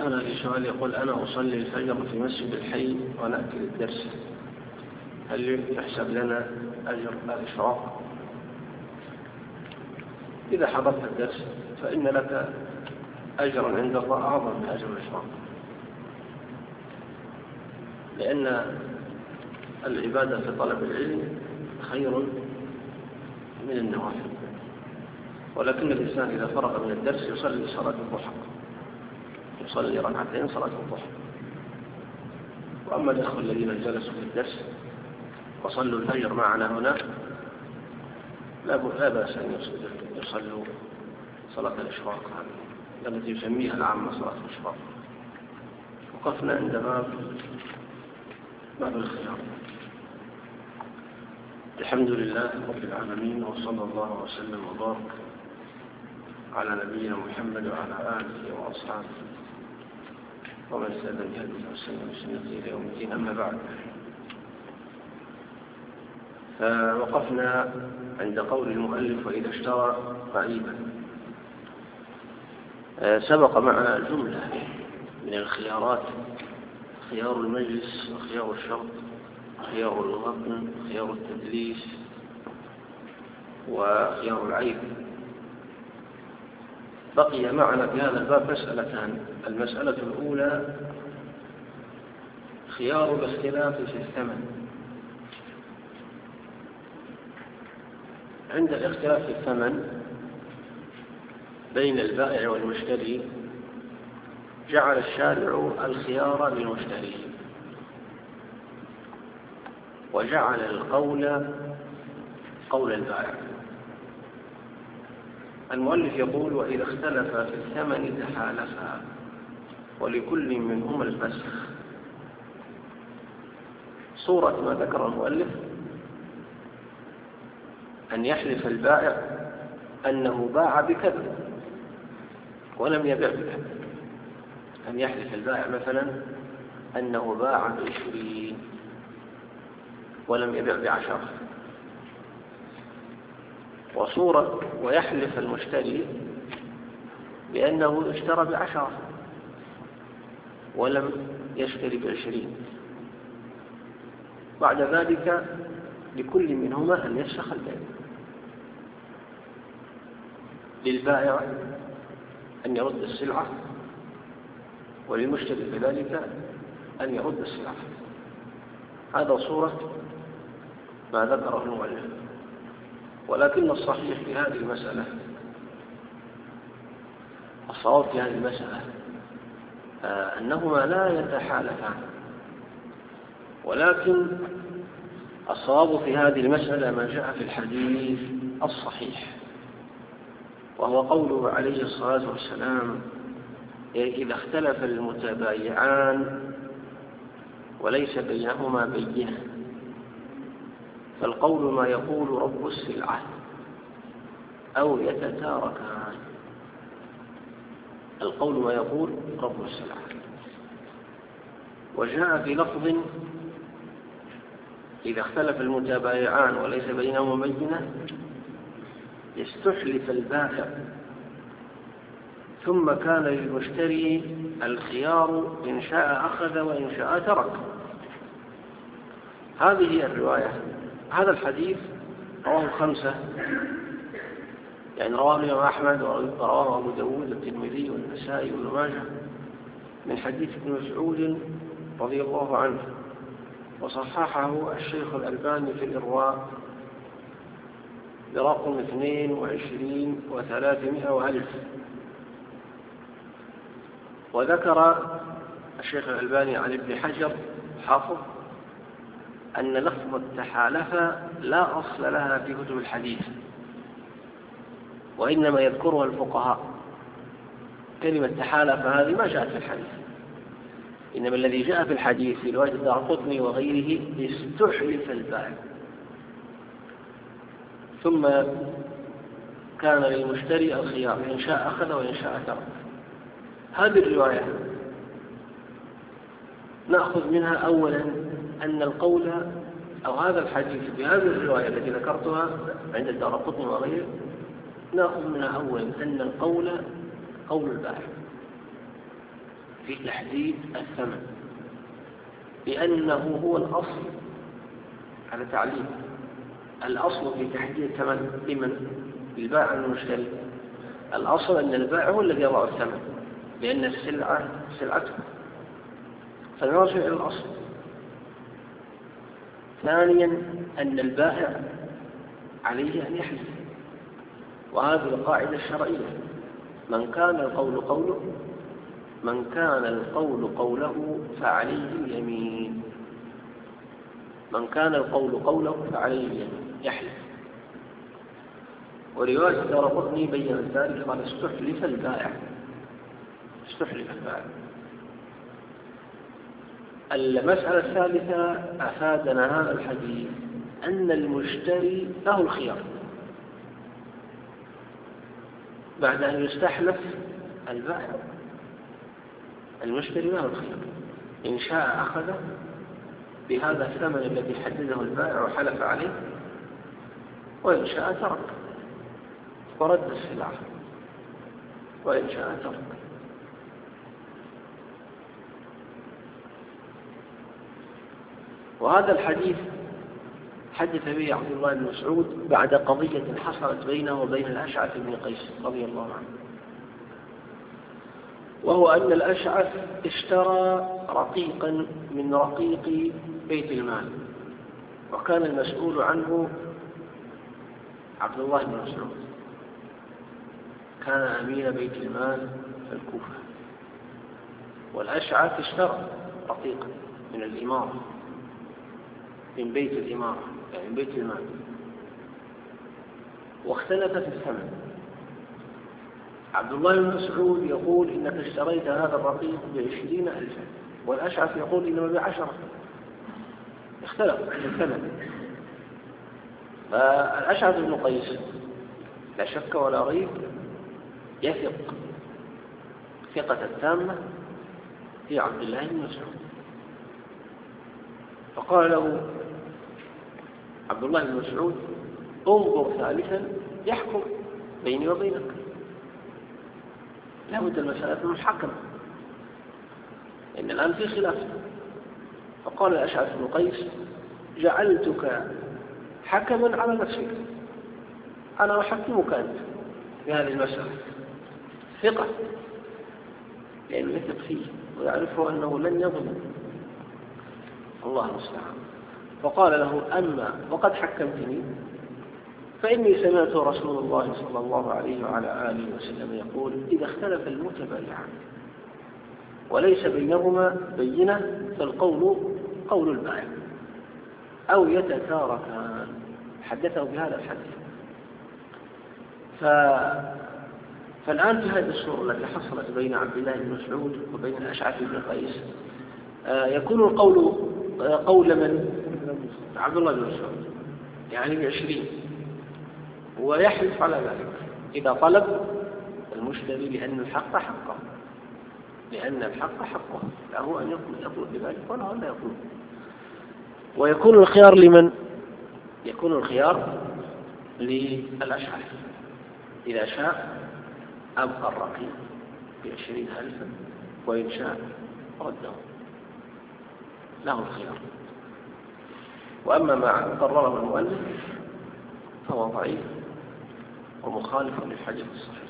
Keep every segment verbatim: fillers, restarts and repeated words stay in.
أنا في سؤال يقول: أنا أصلي الفجر في مسجد الحي ونأتي للدرس، هل يحسب لنا أجر الإشراق؟ إذا حضرت الدرس فإن لك أجرا عند الله أعظم من أجر الإشراق، لأن العبادة في طلب العلم خير من النوافل، ولكن الإنسان إذا فرغ من الدرس يصلي صلاة الضحى، يصلي ركعتين صلاة الضحى. وأما الإخوة الذين جلسوا في الدرس وصلوا الفجر معنا هنا لا بأس أن يصلوا صلاة الإشراق هذه التي يسميها العامة صلاة الإشراق. وقفنا عند باب باب الخيار. الحمد لله رب العالمين، وصلى الله وسلم وبارك على نبينا محمد وعلى آله وأصحابه ومن ساد بهديه وسلم بسنته إلى يوم الدين. أما بعد، فوقفنا عند قول المؤلف: وإذا اشترى بعيدا. سبق معنا جملة من الخيارات: خيار المجلس، وخيار الشرط، خيار الغبن، خيار التدليس، وخيار العيب. بقي معنا في هذا الباب مسألتان. المسألة الأولى خيار الاختلاف في الثمن. عند الاختلاف في الثمن بين البائع والمشتري جعل الشارع الخيار للمشتري، وجعل القول قول البائع. المؤلف يقول: وإذا اختلف في الثمن تحالفا ولكل منهما الفسخ. صورة ما ذكر المؤلف أن يحلف البائع أنه باع بكذا ولم يبيع بكذا. أن يحلف البائع مثلا أنه باع بعشرين ولم يبيع بعشرة. وصورة ويحلف المشتري بأنه اشترى بعشرة ولم يشتري بعشرين. بعد ذلك لكل منهما أن يفسخ البيع. للبائع أن يرد السلعة، وللمشتري كذلك أن يرد السلعة. هذا صورة ما ذكره المؤلف. ولكن الصحيح في هذه المسألة، الصواب في هذه المسألة آه أنهما لا يتحالفان، ولكن الصواب في هذه المسألة ما جاء في الحديث الصحيح، وهو قوله عليه الصلاة والسلام: إذا اختلف المتبايعان وليس بينهما بينة فالقول ما يقول رب السلعة أو يتتاركان. القول ما يقول رب السلعة. وجاء في لفظ: إذا اختلف المتبايعان وليس بينهما بينة يستحلف البائع ثم كان للمشتري الخيار إن شاء أخذ وإن شاء ترك. هذه الرواية. هذا الحديث رواه الخمسة، يعني رواه الإمام أحمد ورواه أبو داود والترمذي والنسائي وابن ماجه من حديث ابن مسعود رضي الله عنه، وصححه الشيخ الألباني في الإرواء برقم اثنين وعشرين وثلاثمائة وألف. وذكر الشيخ الألباني عن ابن حجر حافظ أن لفظ التحالف لا أصل لها في كتب الحديث، وإنما يذكرها الفقهاء. كلمة تحالف هذه ما جاءت في الحديث، إنما الذي جاء في الحديث في رواية الدارقطني وغيره: استحلف البائع ثم كان للمشتري الخيار إن شاء أخذ وإن شاء ترك. هذه الرواية نأخذ منها أولا أن القول أو هذا الحديث بهذه الرواية التي ذكرتها عند الدارقطني وغيره، نأخذ منها أولا أن القول قول البائع، في تحديد الثمن، لأنه هو الأصل على تعليم. الأصل في تحديد الثمن لمن؟ للبائع المشتري. الأصل أن البائع هو الذي يضع الثمن، لأن السلعة سلعته، فنرجع إلى الأصل. ثانيا أن البائع عليه أن يحلف، وهذه القاعدة الشرعية: من كان القول قوله من كان القول قوله فعليه اليمين. من كان القول قوله فعليه اليمين، يحلف. ورواية الدارقطني بين ذلك، قال: استحلف البائع استحلف البائع. المسألة الثالثة: أفادنا هذا الحديث أن المشتري له الخيار بعد أن يستحلف البائع. المشتري له الخيار، إن شاء أخذ بهذا الثمن الذي حدده البائع وحلف عليه، وإن شاء ترك ورد السلعة، وإن شاء ترك. وهذا الحديث حدث به عبد الله بن مسعود بعد قضية حصلت بينه وبين الأشعث بن قيس رضي الله عنه، وهو أن الأشعث اشترى رقيقا من رقيق بيت المال، وكان المسؤول عنه عبد الله بن مسعود، كان أمين بيت المال في الكوفة. والأشعث اشترى رقيقا من الإمارة، من بيت الإمارة، يعني من بيت المال، واختلف في الثمن. عبد الله بن مسعود يقول: إنك اشتريت هذا الرقيق بعشرين ألفا، والأشعث يقول: إنما بعشرة. اختلف في الثمن. فالأشعث بن قيس لا شك ولا ريب يثق ثقة التامة في عبد الله بن مسعود، فقال له عبد الله بن مسعود: انظر ثالثا يحكم بيني وبينك، لا بد المسألة من الحكم، إن الآن في خلاف. فقال الأشعث بن قيس: جعلتك حكما على نفسك، أنا أحكمك أنت في هذه المسألة. ثقة، لأنه يثق فيه ويعرفه أنه لن يظلم، الله المستعان. فقال له: أما وقد حكمتني، فإني سمعت رسول الله صلى الله عليه وعلى آله وسلم يقول: إذا اختلف المتبايعان وليس بينهما بينة فالقول قول البائع أو يتتاركان. حدثه بهذا الحديث. ف... فالآن في هذه الصورة التي حصلت بين عبد الله بن مسعود وبين الأشعث بن قيس، آه يكون القول آه قول من؟ عبد الله بن مسعود، يعني بعشرين، ويحلف على ذلك إذا طلب المشتري، لأن الحق حقه، لأن الحق حقه، له أن يطلب بذلك وله أن لا يطلب. ويكون الخيار لمن؟ يكون الخيار للأشعث، إذا شاء أبقى الرقيق بعشرين ألفا، وإن شاء رده، له الخيار. وأما ما قرره المؤلف فهو ضعيف ومخالف للحديث الصحيح.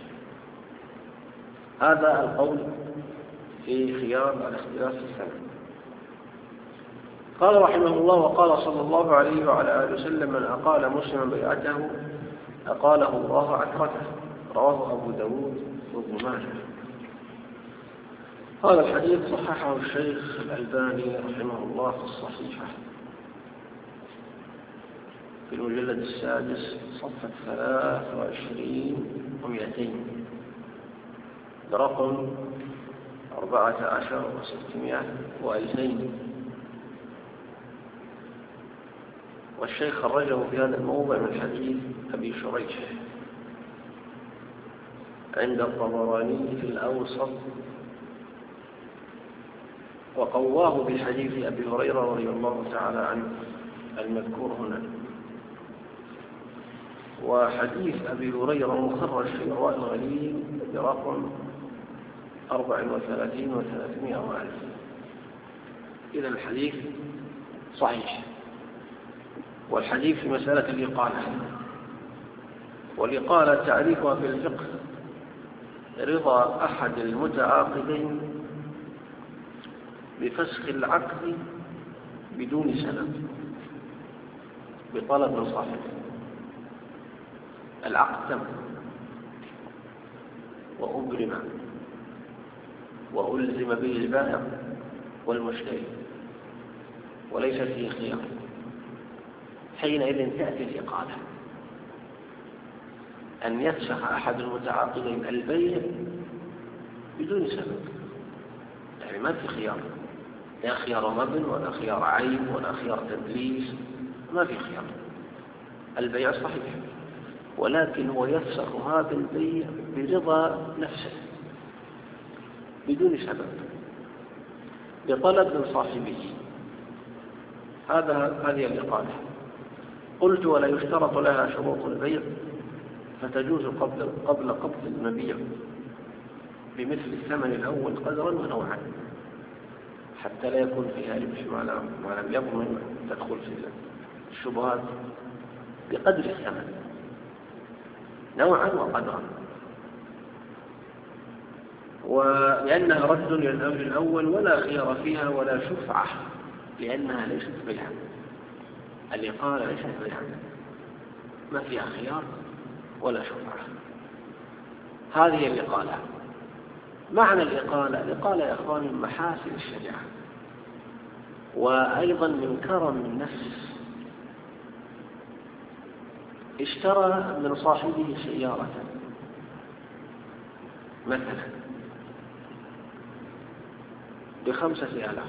هذا القول في خيار الاختلاف في الثمن. قال رحمه الله: وقال صلى الله عليه وعلى آله وسلم: من أقال مسلما بيعته أقاله الله عثرته. رواه أبو داود وابن ماجه. هذا الحديث صححه الشيخ الألباني رحمه الله في الصحيحة في المجلد السادس صفحة ثلاث وعشرين ومئتين برقم أربعة عشر وستمائة وألفين. والشيخ خرجه في هذا الموضع من حديث أبي شريح عند الطبراني في الأوسط، وقواه بحديث أبي هريرة رضي الله تعالى عنه المذكور هنا. وحديث أبي هريرة مخرج في رواء الغليل برقم أربع وثلاثين وثلاثمائة وألف. إذا الحديث صحيح. والحديث في مسألة الإقالة، والإقالة تعريفها في الفقه رضا أحد المتعاقدين بفسخ العقد بدون سبب بطلب من صاحبه. العقد تم وأبرم وألزم به البائع والمشتري وليس فيه خيار، حينئذ تأتي الإقالة، أن يفسخ أحد المتعاقدين البيع بدون سبب، يعني ما في خيار، لا خيار مبن ولا خيار عيب ولا خيار تدليس، ما في خيار، البيع صحيح، ولكن هو يفسخ هذا البيع برضا نفسه بدون سبب بطلب من صاحبه. هذا هذه الإقالة. قلت ولا يشترط لها شروط البيع، فتجوز قبل قبل قبض المبيع بمثل الثمن الأول قدرا ونوعا، حتى لا يكون فيها ربح ما لم يضمن تدخل في الشبهات، بقدر الثمن نوعا وقدرا، ولأنها رد للأمر الأول ولا خيار فيها ولا شفعة، لأنها ليست بيعا. الإقالة ليست بيعا، ما فيها خيار ولا شفعة. هذه الإقالة. معنى الإقالة، الإقالة يا أخواني من محاسن الشريعة، وأيضا من كرم النفس. اشترى من صاحبه سيارة مثلا بخمسة آلاف،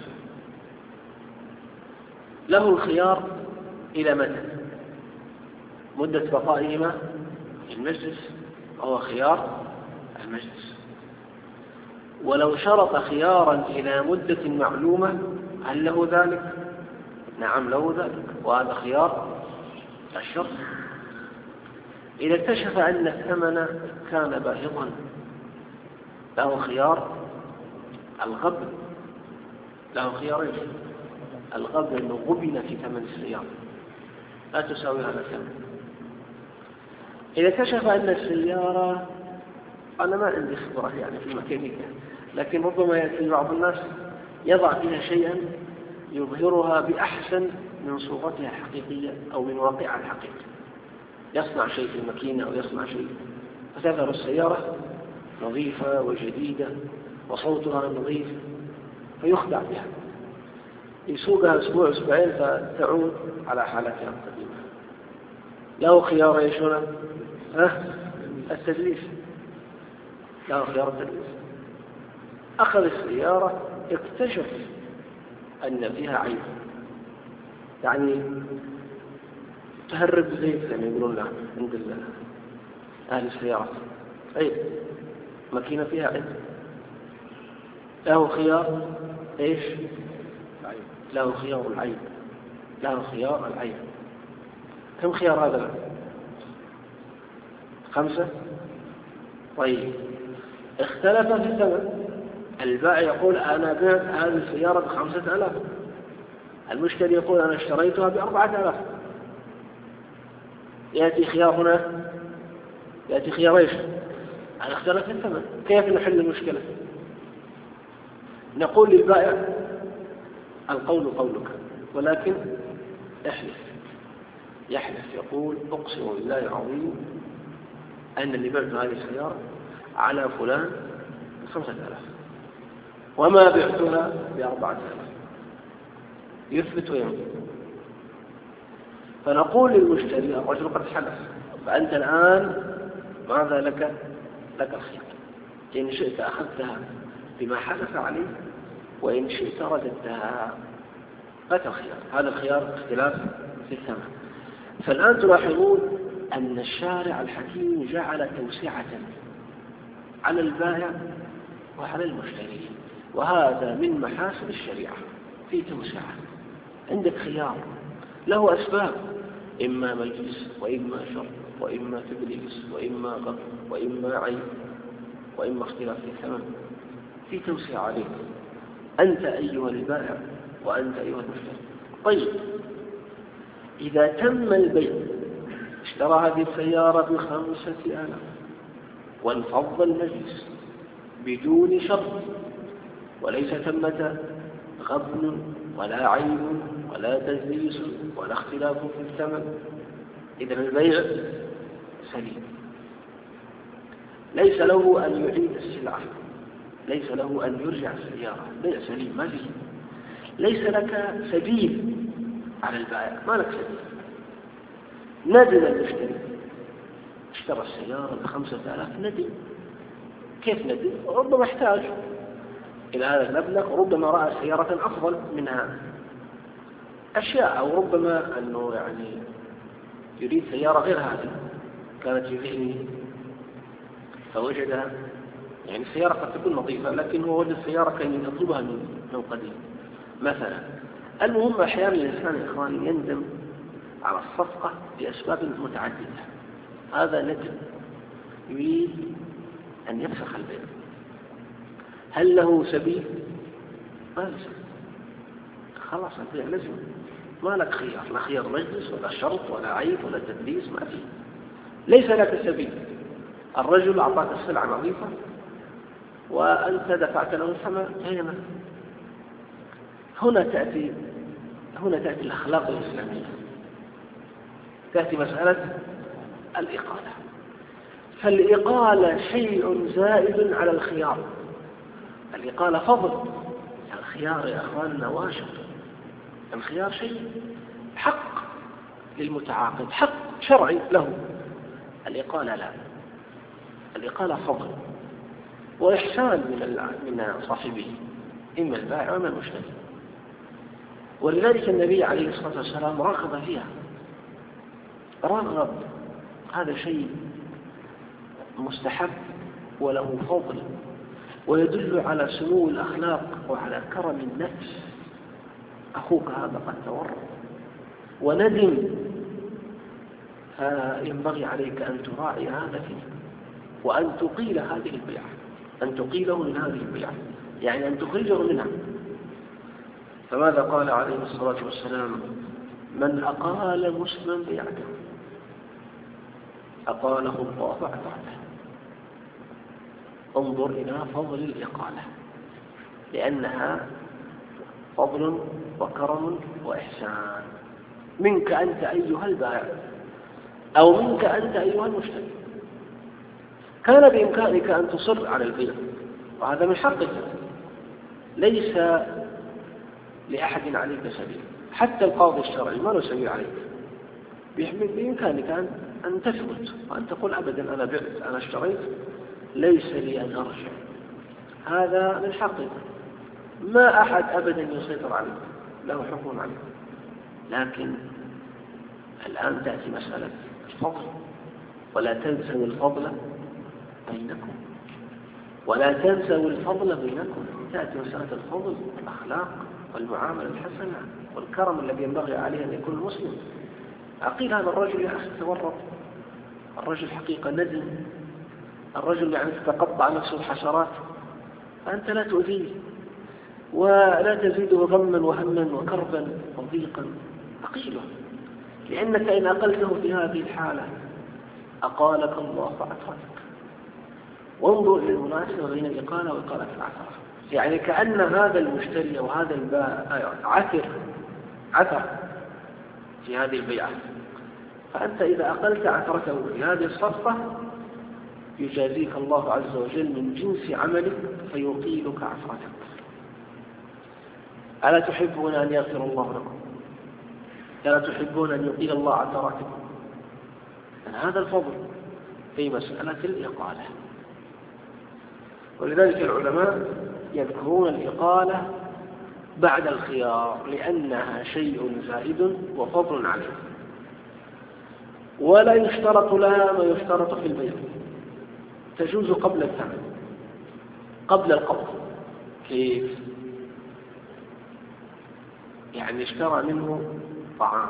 له الخيار إلى متى؟ مدة بقائهما المجلس، وهو خيار المجلس. ولو شرط خيارا إلى مدة معلومة هل له ذلك؟ نعم له ذلك، وهذا خيار الشرط. إذا اكتشف أن الثمن كان باهظا له خيار الغبن، له خيارين: الغبن أنه غبن في ثمن السيارة لا تساوي هذا الثمن. إذا اكتشف أن السيارة، أنا ما عندي خبرة يعني في الميكانيكا، لكن ربما يأتي بعض الناس يضع فيها شيئا يظهرها بأحسن من صورتها الحقيقية أو من واقعها الحقيقي، يصنع شيء في الماكينة أو يصنع شيء، فتظهر السيارة نظيفة وجديدة وصوتها نظيف، فيخدع بها، يسوقها أسبوع أسبوعين فتعود على حالتها القديمة. له خيار ايش هنا؟ ها؟ التدليس، له خيار التدليس. أخذ السيارة اكتشف أن فيها عيب، يعني تهرب زيت زي ما يقولون لها عند أهل السيارات، عيب، ماكينة فيها عيب، له خيار ايش؟ له خيار العيب، له خيار العيب. كم خيار هذا؟ خمسة. طيب اختلف في الثمن، البائع يقول أنا بعت هذه السيارة بخمسة آلاف، المشتري يقول أنا اشتريتها بأربعة آلاف. يأتي خيار هنا، يأتي خيار ايش؟ أنا اختلف في الثمن، كيف نحل المشكلة؟ نقول للبائع القول قولك، ولكن احلف. يحلف يقول أقسم بالله العظيم أن اللي بعت هذه السيارة على فلان بخمسة آلاف وما بعتها بأربعة آلاف، يثبت ويمكن. فنقول للمشتري الرجل قد حلف، فأنت الآن ماذا لك؟ لك الخيار، إن شئت أخذتها بما حلف عليه، وإن شئت رددتها، لك الخيار. هذا الخيار اختلاف في الثمن. فالآن تلاحظون أن الشارع الحكيم جعل توسعة على البائع وعلى المشتري، وهذا من محاسن الشريعة، في توسعة. عندك خيار له أسباب، إما مجلس وإما شر وإما تدليس وإما غبن وإما عيب وإما اختلاف في الثمن، في توسيع عليك أنت أيها البائع وأنت أيها المشتري. طيب إذا تم البيع، اشترى هذه السيارة بخمسة آلاف وانفض المجلس بدون شرط، وليس ثمة غبن ولا عيب ولا تدليس ولا اختلاف في الثمن، إذن البيع سليم، ليس له أن يعيد السلعة، ليس له أن يرجع السيارة، بيع سليم ما فيه. ليس لك سبيل على البائع، ما لك سبيل. ندم المشتري، اشترى السيارة بخمسة آلاف، ندم. كيف ندم؟ ربما احتاج إلى هذا المبلغ، ربما رأى سيارة أفضل منها أشياء، أو ربما أنه يعني يريد سيارة غير هذه كانت في ذهنه فوجدها، يعني السيارة قد تكون نظيفة لكن هو وجد السيارة كان يطلبها من قديم مثلا. المهم أحيانا الإنسان يا إخواني يندم على الصفقة لأسباب متعددة، هذا ندم يريد أن يفسخ البيع. هل له سبيل؟ ما له سبيل، خلاص البيع لازم، ما لك خيار، لا خيار مجلس ولا شرط ولا عيب ولا تدليس، ما فيه، ليس لك سبيل. الرجل أعطاك السلعة نظيفة وأنت دفعت له الثمن هنا. هنا تأتي هنا تأتي الأخلاق الإسلامية، تأتي مسألة الإقالة. فالإقالة شيء زائد على الخيار، الإقالة فضل، الخيار يا أخواننا واجب. الخيار شيء حق للمتعاقد، حق شرعي له، الإقالة لا، الإقالة فضل وإحسان من من صاحبه، إما البائع وإما المشتري. ولذلك النبي عليه الصلاة والسلام رغب فيها، رغب، هذا شيء مستحب وله فضل ويدل على سمو الأخلاق وعلى كرم النفس. أخوك هذا قد تورط وندم، فينبغي عليك أن تراعي هذا فيه وأن تقيل هذه البيعة، أن تقيله من هذه البيعة، يعني أن تخرجه منها. فماذا قال عليه الصلاة والسلام؟ من أقال مسلما بيعته أقاله الله عتاقه. انظر إلى فضل الإقالة، لأنها فضل وكرم وإحسان منك أنت أيها البائع أو منك أنت أيها المشتري. كان بإمكانك أن تصر على البيع وهذا من حقك، ليس لأحد عليك سبيل، حتى القاضي الشرعي ما له سبيل عليك، بإمكانك أن تثبت وأن تقول أبدا أنا بعت أنا اشتريت ليس لي أن أرجع، هذا من حقك، ما أحد أبدا يسيطر عليك، له حكم عليك. لكن الآن تأتي مسألة الفضل، ولا تنسوا الفضل بينكم ولا تنسوا الفضل بينكم. تأتي مسألة الفضل والأخلاق والمعاملة الحسنة والكرم الذي ينبغي عليه أن يكون المسلم. أقيل هذا الرجل يا أخي تورط، الرجل حقيقة ندم، الرجل يعني تتقطع نفسه الحشرات، فأنت لا تؤذيه ولا تزيده غما وهما وكربا وضيقا، أقيله، لأنك إن أقلته في هذه الحالة أقالك الله وعترتك. وانظر للمناسبة بين الإقالة وإقالة العثرة، يعني كأن هذا المشتري وهذا البائع عثر عثر في هذه البيعة، فأنت إذا أقلت عثرته في هذه الصفقة يجازيك الله عز وجل من جنس عملك فيقيلك عثرتك. ألا تحبون أن يغفر الله لكم؟ ألا تحبون أن يقيل الله عثراتكم؟ هذا الفضل في مسألة الإقالة. ولذلك العلماء يذكرون الإقالة بعد الخيار لأنها شيء زائد وفضل عليه، ولا يشترط لها ما يشترط في البيع، تجوز قبل الثمن قبل القبض. كيف؟ يعني اشترى منه طعام،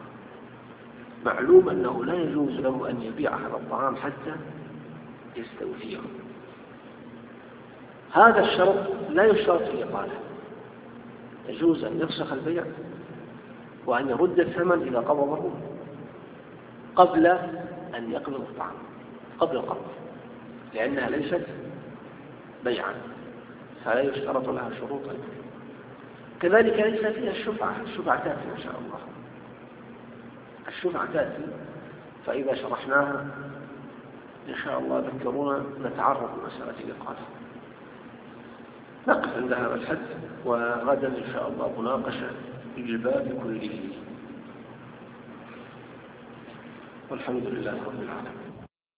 معلوم أنه لا يجوز له أن يبيع هذا الطعام حتى يستوفيه، هذا الشرط لا يشترط في الإقالة، يجوز أن يفسخ البيع وأن يرد الثمن إذا قبضه قبل أن يقبض الطعام، قبل القبض، لأنها ليست بيعا فلا يشترط لها شروطا. كذلك ليس فيها الشفعة، الشفعة تأتي إن شاء الله، الشفعة تأتي فإذا شرحناها إن شاء الله ذكرونا نتعرض لمسألة الإقالة. نقف عند هذا الحد، وغدا إن شاء الله مناقشة في الباب كله، والحمد لله رب العالمين.